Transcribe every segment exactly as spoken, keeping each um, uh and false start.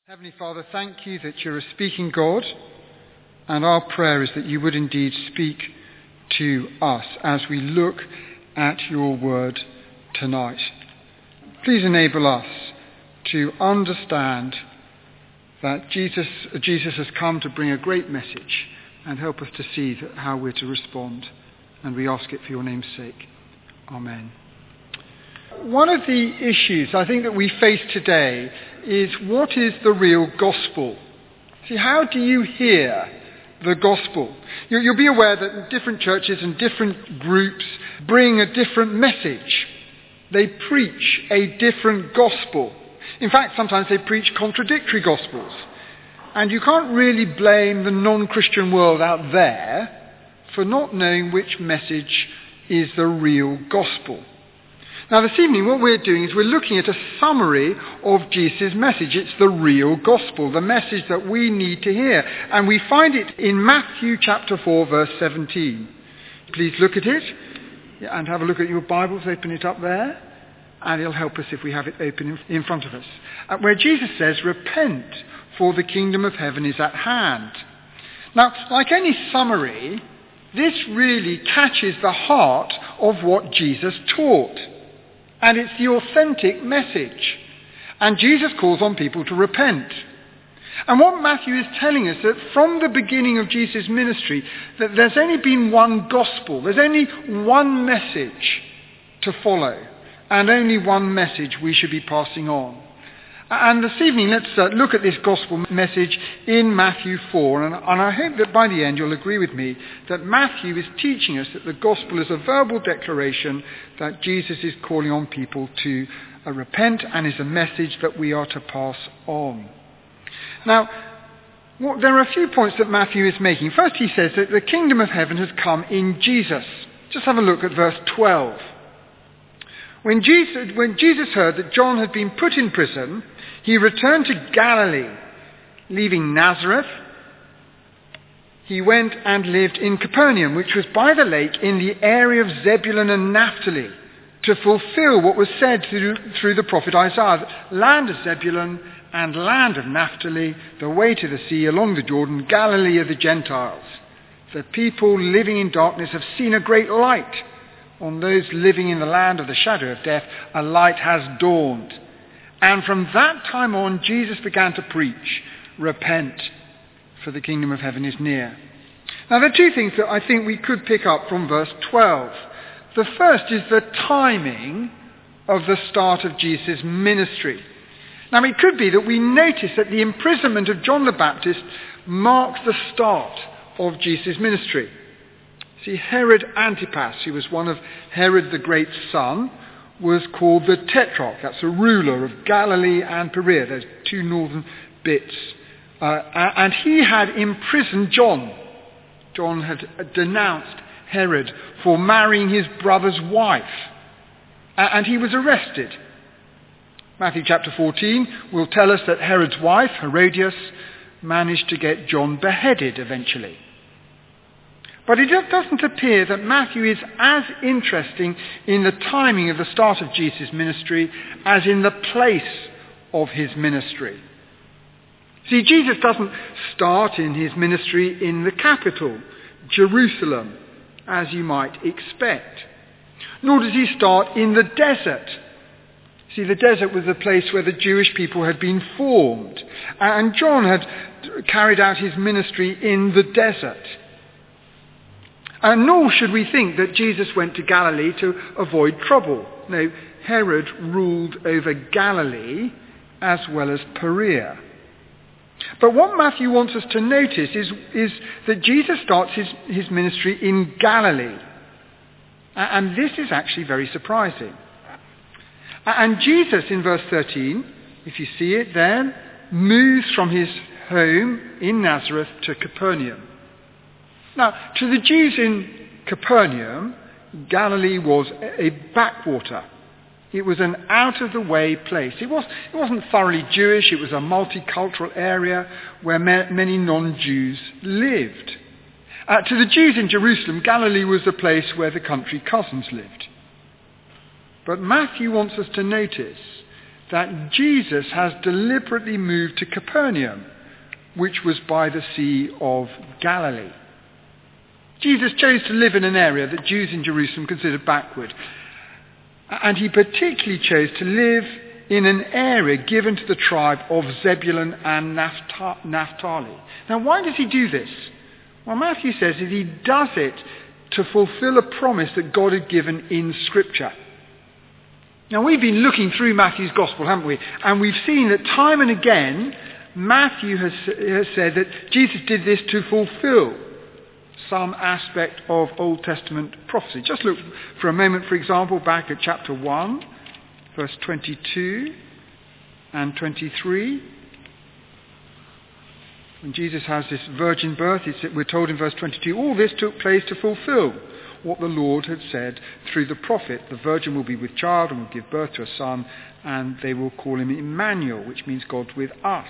Heavenly Father, thank you that you're a speaking God, and our prayer is that you would indeed speak to us as we look at your word tonight. Please enable us to understand that Jesus, Jesus has come to bring a great message and help us to see that how we're to respond. And we ask it for your name's sake. Amen. One of the issues I think that we face today is what is the real gospel? See, how do you hear the gospel? You'll be aware that different churches and different groups bring a different message. They preach a different gospel. In fact, sometimes they preach contradictory gospels. And you can't really blame the non-Christian world out there for not knowing which message is the real gospel. Now this evening what we're doing is we're looking at a summary of Jesus' message. It's the real gospel, the message that we need to hear. And we find it in Matthew chapter four verse seventeen. Please look at it and have a look at your Bibles, open it up there. And it'll help us if we have it open in front of us. Uh, where Jesus says, "Repent, for the kingdom of heaven is at hand." Now, like any summary, this really catches the heart of what Jesus taught. And it's the authentic message. And Jesus calls on people to repent. And what Matthew is telling us, that from the beginning of Jesus' ministry, that there's only been one gospel. There's only one message to follow. And only one message we should be passing on. And this evening, let's uh, look at this gospel message in Matthew four. And, and I hope that by the end you'll agree with me that Matthew is teaching us that the gospel is a verbal declaration that Jesus is calling on people to uh, repent, and is a message that we are to pass on. Now, well, there are a few points that Matthew is making. First, he says that the kingdom of heaven has come in Jesus. Just have a look at verse twelve. When Jesus, when Jesus heard that John had been put in prison, he returned to Galilee. Leaving Nazareth, he went and lived in Capernaum, which was by the lake in the area of Zebulun and Naphtali, to fulfill what was said through, through the prophet Isaiah. Land of Zebulun and land of Naphtali, the way to the sea along the Jordan, Galilee of the Gentiles. The people living in darkness have seen a great light. On those living in the land of the shadow of death, a light has dawned. And from that time on, Jesus began to preach, "Repent, for the kingdom of heaven is near." Now, there are two things that I think we could pick up from verse twelve. The first is the timing of the start of Jesus' ministry. Now, it could be that we notice that the imprisonment of John the Baptist marks the start of Jesus' ministry. See, Herod Antipas, who was one of Herod the Great's son, was called the Tetrarch. That's a ruler of Galilee and Perea. There's two northern bits. Uh, and he had imprisoned John. John had denounced Herod for marrying his brother's wife. And he was arrested. Matthew chapter fourteen will tell us that Herod's wife, Herodias, managed to get John beheaded eventually. But it doesn't appear that Matthew is as interesting in the timing of the start of Jesus' ministry as in the place of his ministry. See, Jesus doesn't start in his ministry in the capital, Jerusalem, as you might expect. Nor does he start in the desert. See, the desert was the place where the Jewish people had been formed. And John had carried out his ministry in the desert. And nor should we think that Jesus went to Galilee to avoid trouble. No, Herod ruled over Galilee as well as Perea. But what Matthew wants us to notice is, is that Jesus starts his, his ministry in Galilee. And this is actually very surprising. And Jesus, in verse thirteen, if you see it there, moves from his home in Nazareth to Capernaum. Now, to the Jews in Capernaum, Galilee was a backwater. It was an out-of-the-way place. It, was, it wasn't thoroughly Jewish. It was a multicultural area where ma- many non-Jews lived. Uh, to the Jews in Jerusalem, Galilee was the place where the country cousins lived. But Matthew wants us to notice that Jesus has deliberately moved to Capernaum, which was by the Sea of Galilee. Jesus chose to live in an area that Jews in Jerusalem considered backward. And he particularly chose to live in an area given to the tribe of Zebulun and Naphtali. Now, why does he do this? Well, Matthew says that he does it to fulfill a promise that God had given in Scripture. Now, we've been looking through Matthew's Gospel, haven't we? And we've seen that time and again, Matthew has, has said that Jesus did this to fulfill some aspect of Old Testament prophecy. Just look for a moment, for example, back at chapter one, verse twenty-two and twenty-three. When Jesus has this virgin birth, we're told in verse twenty-two, all this took place to fulfill what the Lord had said through the prophet. The virgin will be with child and will give birth to a son, and they will call him Emmanuel, which means God with us.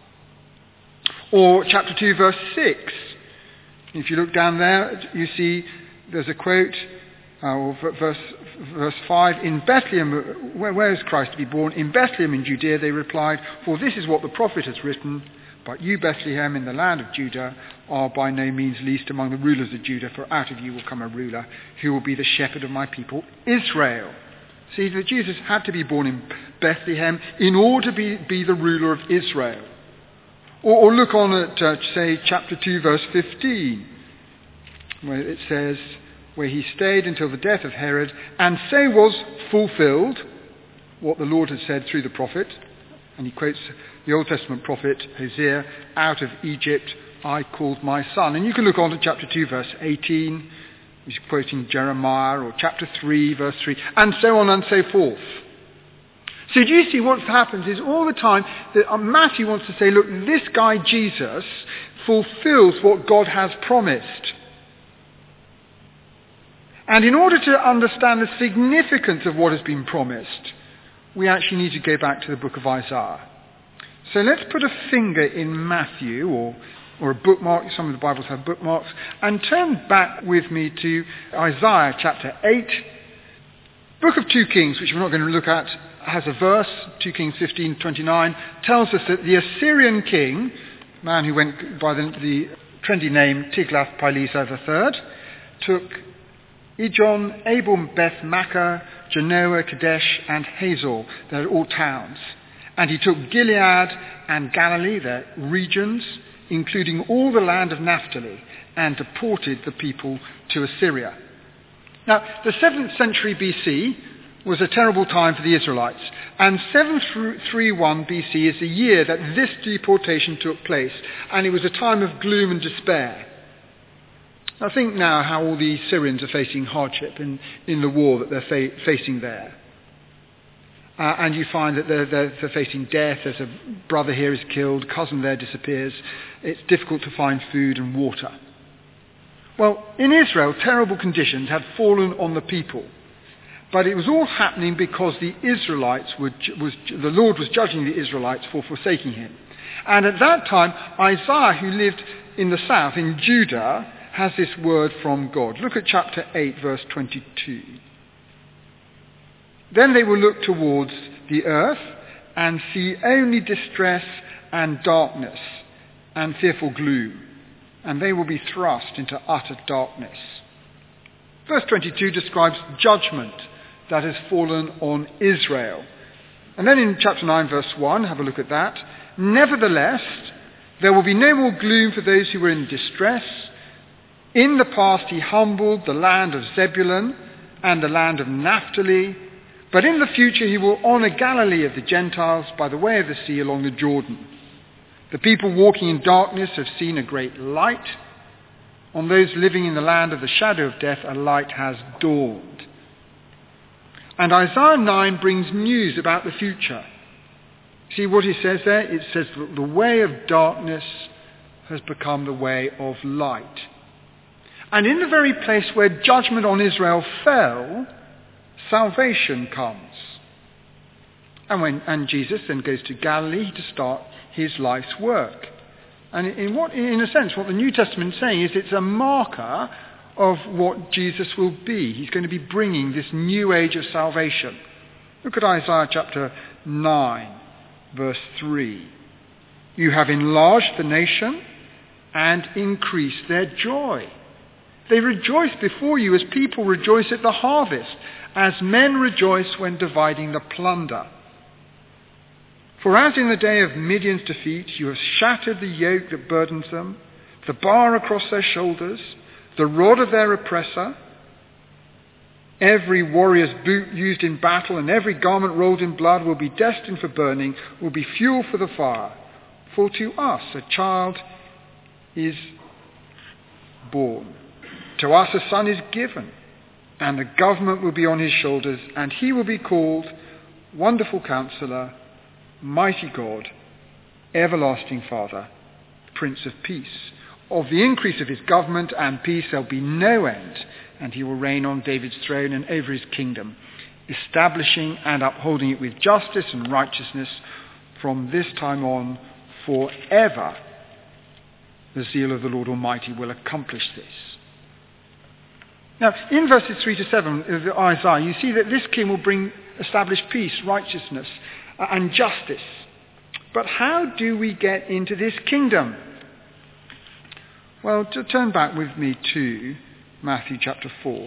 Or chapter two, verse six. If you look down there, you see there's a quote, uh, or verse, verse five, in Bethlehem, where, where is Christ to be born? In Bethlehem in Judea, they replied, for this is what the prophet has written, but you, Bethlehem, in the land of Judah, are by no means least among the rulers of Judah, for out of you will come a ruler who will be the shepherd of my people, Israel. See, that Jesus had to be born in Bethlehem in order to be, be the ruler of Israel. Or, or look on at, uh, say, chapter two, verse fifteen, where it says, where he stayed until the death of Herod, and so was fulfilled what the Lord had said through the prophet. And he quotes the Old Testament prophet Hosea, out of Egypt I called my son. And you can look on to chapter two, verse eighteen, he's quoting Jeremiah, or chapter three, verse three, and so on and so forth. So do you see what happens is all the time that Matthew wants to say, look, this guy Jesus fulfills what God has promised. And in order to understand the significance of what has been promised, we actually need to go back to the book of Isaiah. So let's put a finger in Matthew, or, or a bookmark, some of the Bibles have bookmarks, and turn back with me to Isaiah chapter eight. Book of two Kings, which we're not going to look at, has a verse, two Kings fifteen twenty-nine, tells us that the Assyrian king, a man who went by the, the trendy name Tiglath-Pileser the third, took Ijon, Abel, Beth Makkah, Genoa, Kadesh, and Hazor. They're all towns. And he took Gilead and Galilee, their regions, including all the land of Naphtali, and deported the people to Assyria. Now, the seventh century B C was a terrible time for the Israelites, and seven thirty-one B C is the year that this deportation took place, and it was a time of gloom and despair. Now think now how all the Syrians are facing hardship in, in the war that they're fa- facing there. Uh, and you find that they're, they're, they're facing death. There's a brother here is killed, cousin there disappears. It's difficult to find food and water. Well, in Israel, terrible conditions had fallen on the people. But it was all happening because the Israelites were, was, the Lord was judging the Israelites for forsaking him. And at that time, Isaiah, who lived in the south, in Judah, has this word from God. Look at chapter eight, verse twenty-two. Then they will look towards the earth and see only distress and darkness and fearful gloom, and they will be thrust into utter darkness. Verse twenty-two describes judgment that has fallen on Israel. And then in chapter nine, verse one, have a look at that. Nevertheless, there will be no more gloom for those who were in distress. In the past he humbled the land of Zebulun and the land of Naphtali, but in the future he will honour Galilee of the Gentiles by the way of the sea along the Jordan. The people walking in darkness have seen a great light. On those living in the land of the shadow of death, a light has dawned. And Isaiah nine brings news about the future. See what he says there? It says that the way of darkness has become the way of light. And in the very place where judgment on Israel fell, salvation comes. And, when, and Jesus then goes to Galilee to start his life's work. And in, what, in a sense, what the New Testament is saying is it's a marker of what Jesus will be. He's going to be bringing this new age of salvation. Look at Isaiah chapter nine, verse three. You have enlarged the nation and increased their joy. They rejoice before you as people rejoice at the harvest, as men rejoice when dividing the plunder. For as in the day of Midian's defeat, you have shattered the yoke that burdens them, the bar across their shoulders, the rod of their oppressor. Every warrior's boot used in battle and every garment rolled in blood will be destined for burning, will be fuel for the fire. For to us a child is born. To us a son is given, and the government will be on his shoulders, and he will be called Wonderful Counselor, Mighty God, Everlasting Father, Prince of Peace. Of the increase of his government and peace there will be no end, and he will reign on David's throne and over his kingdom, establishing and upholding it with justice and righteousness from this time on forever. The zeal of the Lord Almighty will accomplish this. Now, in verses three to seven of Isaiah, you see that this king will bring, establish peace, righteousness, uh, and justice. But how do we get into this kingdom? Well, to turn back with me to Matthew chapter four.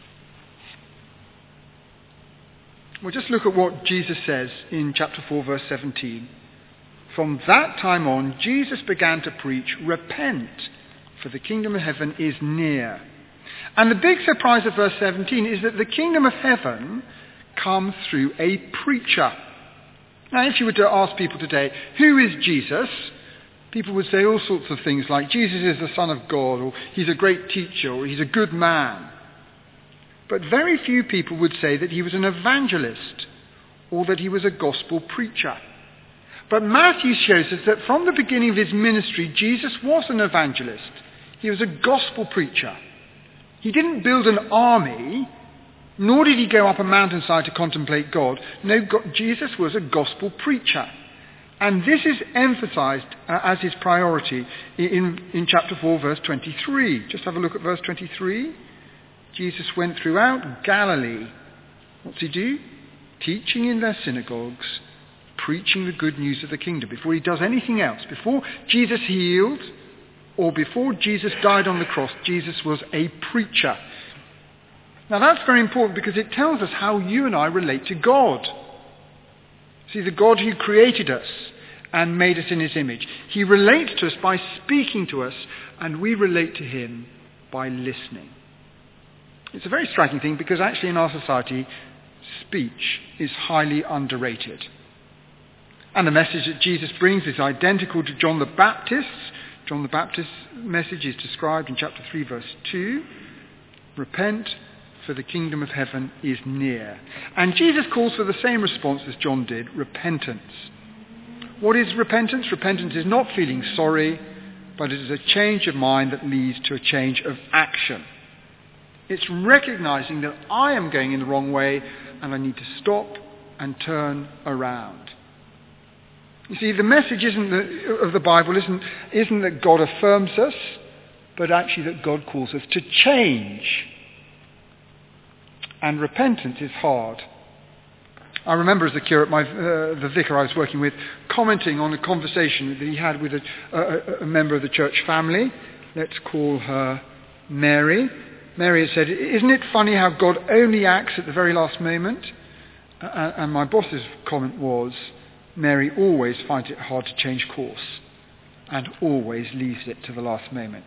We'll just look at what Jesus says in chapter four, verse seventeen. From that time on, Jesus began to preach, "Repent, for the kingdom of heaven is near." And the big surprise of verse seventeen is that the kingdom of heaven comes through a preacher. Now, if you were to ask people today, who is Jesus? People would say all sorts of things like, Jesus is the Son of God, or he's a great teacher, or he's a good man. But very few people would say that he was an evangelist, or that he was a gospel preacher. But Matthew shows us that from the beginning of his ministry, Jesus was an evangelist. He was a gospel preacher. He didn't build an army, nor did he go up a mountainside to contemplate God. No, God, Jesus was a gospel preacher. And this is emphasized uh, as his priority in, in chapter four, verse twenty-three. Just have a look at verse twenty-three. Jesus went throughout Galilee. What's he do? Teaching in their synagogues, preaching the good news of the kingdom. Before he does anything else, before Jesus healed, or before Jesus died on the cross, Jesus was a preacher. Now that's very important because it tells us how you and I relate to God. See, the God who created us and made us in his image. He relates to us by speaking to us, and we relate to him by listening. It's a very striking thing because actually in our society, speech is highly underrated. And the message that Jesus brings is identical to John the Baptist's. John the Baptist's message is described in chapter three, verse two. Repent, for the kingdom of heaven is near. And Jesus calls for the same response as John did, repentance. What is repentance? Repentance is not feeling sorry, but it is a change of mind that leads to a change of action. It's recognizing that I am going in the wrong way and I need to stop and turn around. You see, the message isn't that, of the Bible isn't, isn't that God affirms us, but actually that God calls us to change. And repentance is hard. I remember as a curate, my, uh, the vicar I was working with, commenting on a conversation that he had with a, a, a member of the church family. Let's call her Mary. Mary had said, "Isn't it funny how God only acts at the very last moment?" Uh, and my boss's comment was, Mary always finds it hard to change course and always leaves it to the last moment.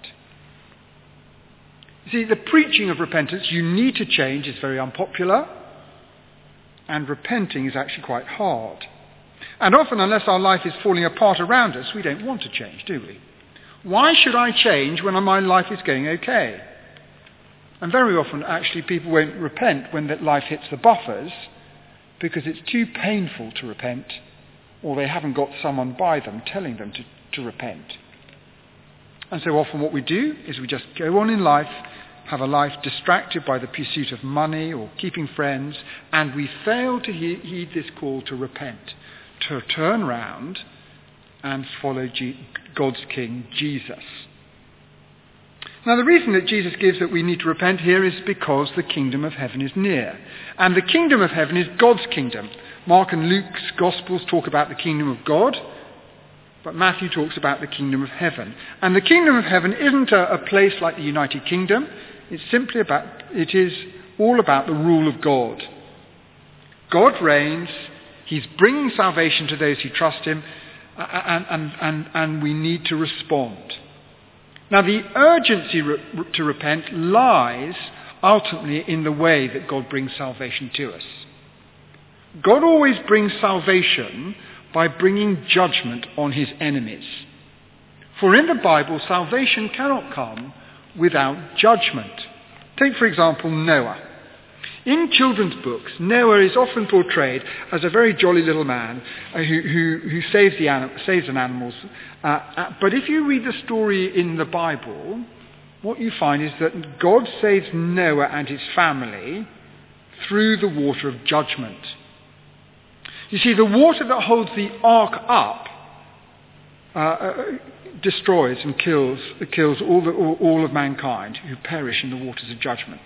See, the preaching of repentance, you need to change, is very unpopular, and repenting is actually quite hard. And often, unless our life is falling apart around us, we don't want to change, do we? Why should I change when my life is going okay? And very often, actually, people won't repent when that life hits the buffers because it's too painful to repent, or they haven't got someone by them telling them to, to repent. And so often what we do is we just go on in life, have a life distracted by the pursuit of money or keeping friends, and we fail to he- heed this call to repent, to turn round and follow G- God's King, Jesus. Now, the reason that Jesus gives that we need to repent here is because the kingdom of heaven is near. And the kingdom of heaven is God's kingdom. Mark and Luke's Gospels talk about the kingdom of God, but Matthew talks about the kingdom of heaven. And the kingdom of heaven isn't a, a place like the United Kingdom. It's simply about, it is all about the rule of God. God reigns. He's bringing salvation to those who trust him, and, and, and, and we need to respond. Now, the urgency re- to repent lies ultimately in the way that God brings salvation to us. God always brings salvation by bringing judgment on his enemies. For in the Bible, salvation cannot come without judgment. Take, for example, Noah. In children's books, Noah is often portrayed as a very jolly little man uh, who, who, who saves, the anim- saves an animals. Uh, uh, but if you read the story in the Bible, what you find is that God saves Noah and his family through the water of judgment. You see, the water that holds the ark up uh, uh, destroys and kills, uh, kills all, the, all, all of mankind who perish in the waters of judgment.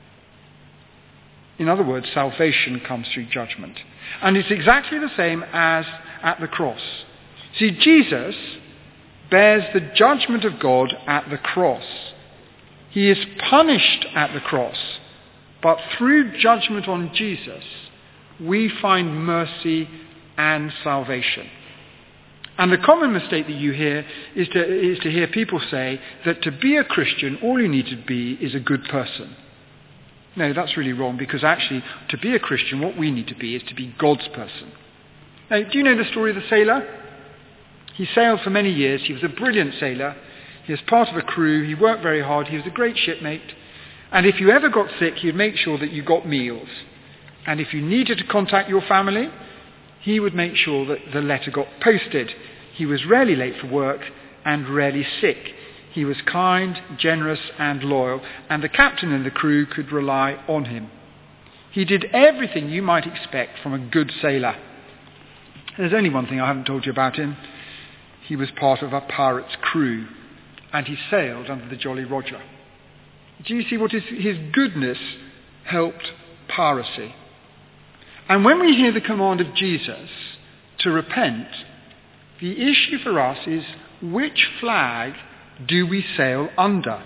In other words, salvation comes through judgment. And it's exactly the same as at the cross. See, Jesus bears the judgment of God at the cross. He is punished at the cross, but through judgment on Jesus, we find mercy and salvation. And the common mistake that you hear is to, is to hear people say that to be a Christian, all you need to be is a good person. No, that's really wrong, because actually, to be a Christian, what we need to be is to be God's person. Now, do you know the story of the sailor? He sailed for many years. He was a brilliant sailor. He was part of a crew. He worked very hard. He was a great shipmate. And if you ever got sick, he'd make sure that you got meals. And if you needed to contact your family, he would make sure that the letter got posted. He was rarely late for work and rarely sick. He was kind, generous, and loyal, and the captain and the crew could rely on him. He did everything you might expect from a good sailor. There's only one thing I haven't told you about him. He was part of a pirate's crew, and he sailed under the Jolly Roger. Do you see what his, his goodness helped piracy? And when we hear the command of Jesus to repent, the issue for us is which flag do we sail under?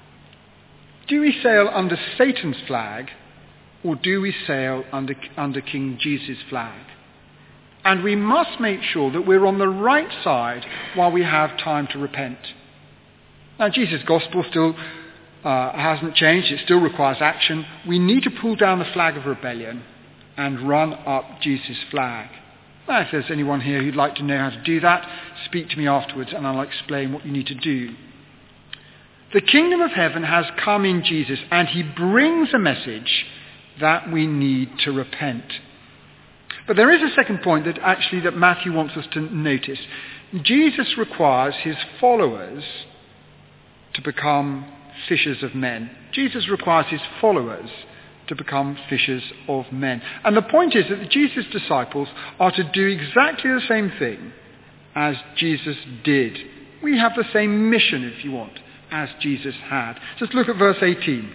Do we sail under Satan's flag, or do we sail under, under King Jesus' flag? And we must make sure that we're on the right side while we have time to repent. Now, Jesus' gospel still uh, hasn't changed. It still requires action. We need to pull down the flag of rebellion and run up Jesus' flag. Now, if there's anyone here who'd like to know how to do that, speak to me afterwards and I'll explain what you need to do. The kingdom of heaven has come in Jesus, and he brings a message that we need to repent. But there is a second point that actually that Matthew wants us to notice. Jesus requires his followers to become fishers of men. Jesus requires his followers to become fishers of men. And the point is that Jesus' disciples are to do exactly the same thing as Jesus did. We have the same mission, if you want, as Jesus had. Just look at verse eighteen.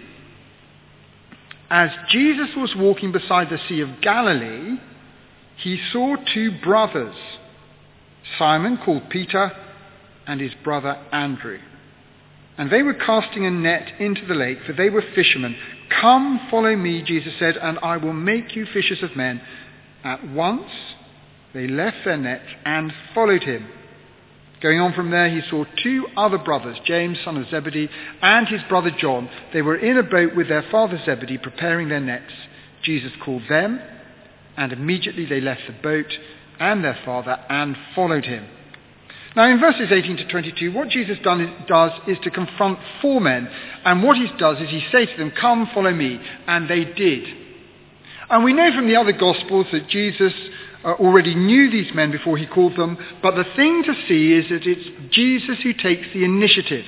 As Jesus was walking beside the Sea of Galilee, he saw two brothers, Simon called Peter and his brother Andrew. And they were casting a net into the lake, for they were fishermen. Come, follow me, Jesus said, and I will make you fishers of men. At once they left their nets and followed him. Going on from there, he saw two other brothers, James, son of Zebedee, and his brother John. They were in a boat with their father Zebedee, preparing their nets. Jesus called them, and immediately they left the boat and their father and followed him. Now, in verses eighteen to twenty-two, what Jesus done is, does is to confront four men. And what he does is he says to them, come, follow me. And they did. And we know from the other Gospels that Jesus uh, already knew these men before he called them. But the thing to see is that it's Jesus who takes the initiative.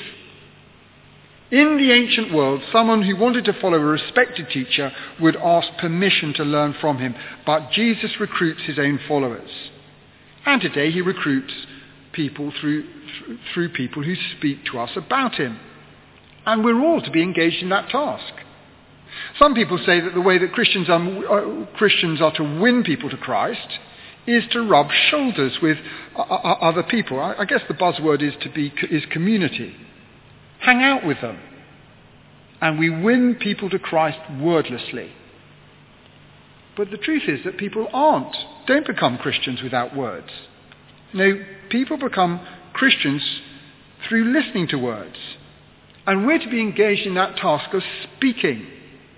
In the ancient world, someone who wanted to follow a respected teacher would ask permission to learn from him. But Jesus recruits his own followers. And today he recruits people through through people who speak to us about him. And we're all to be engaged in that task. Some people say that the way that Christians are, uh, Christians are to win people to Christ is to rub shoulders with uh, uh, other people. I, I guess the buzzword is to be is community. Hang out with them. And we win people to Christ wordlessly. But the truth is that people aren't, don't become Christians without words. No, people become Christians through listening to words. And we're to be engaged in that task of speaking.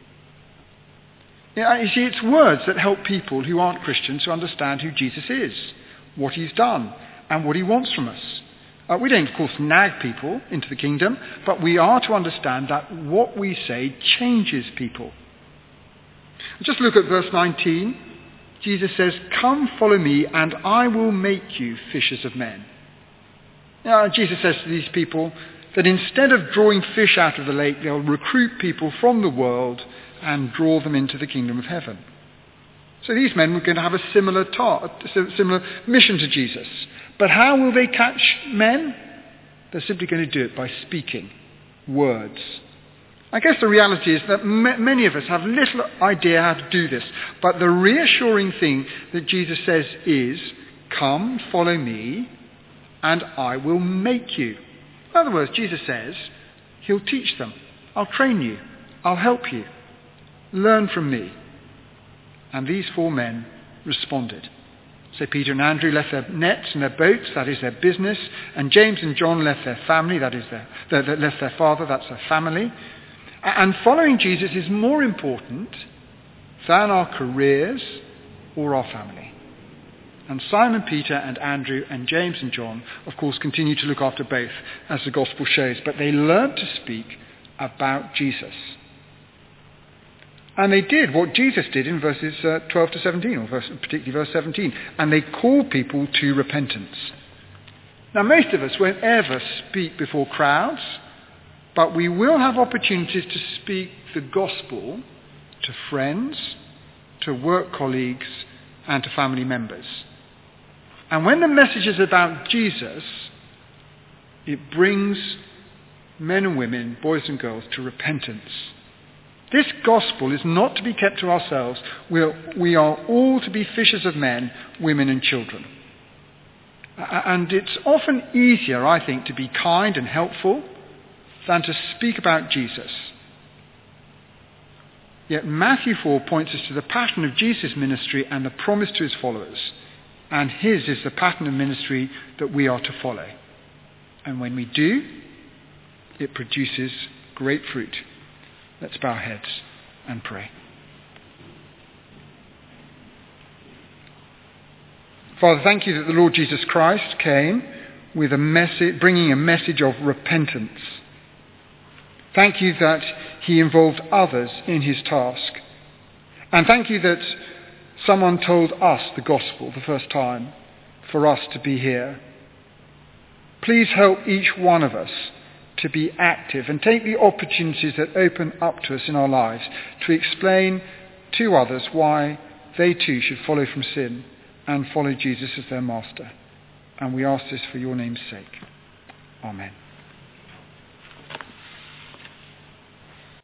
You see, it's words that help people who aren't Christians to understand who Jesus is, what he's done, and what he wants from us. Uh, we don't, of course, nag people into the kingdom, but we are to understand that what we say changes people. Just look at verse nineteen. Jesus says, "Come, follow me, and I will make you fishers of men." Now, Jesus says to these people that instead of drawing fish out of the lake, they'll recruit people from the world and draw them into the kingdom of heaven. So these men were going to have a similar ta- similar mission to Jesus. But how will they catch men? They're simply going to do it by speaking words. I guess the reality is that m- many of us have little idea how to do this. But the reassuring thing that Jesus says is, "Come, follow me, and I will make you." In other words, Jesus says, he'll teach them. I'll train you. I'll help you. Learn from me. And these four men responded. So Peter and Andrew left their nets and their boats, that is their business, and James and John left their family, that is their, their, their left their father, that's their family. And following Jesus is more important than our careers or our family. And Simon Peter and Andrew and James and John, of course, continue to look after both, as the gospel shows, but they learned to speak about Jesus. And they did what Jesus did in verses uh, twelve to seventeen, or verse, particularly verse seventeen. And they called people to repentance. Now, most of us won't ever speak before crowds, but we will have opportunities to speak the gospel to friends, to work colleagues, and to family members. And when the message is about Jesus, it brings men and women, boys and girls, to repentance. This gospel is not to be kept to ourselves. We're, we are all to be fishers of men, women and children. And it's often easier, I think, to be kind and helpful than to speak about Jesus. Yet Matthew four points us to the pattern of Jesus' ministry and the promise to his followers. And his is the pattern of ministry that we are to follow. And when we do, it produces great fruit. Let's bow our heads and pray. Father, thank you that the Lord Jesus Christ came with a message, bringing a message of repentance. Thank you that he involved others in his task. And thank you that someone told us the gospel the first time for us to be here. Please help each one of us to be active and take the opportunities that open up to us in our lives to explain to others why they too should follow from sin and follow Jesus as their master. And we ask this for your name's sake. Amen.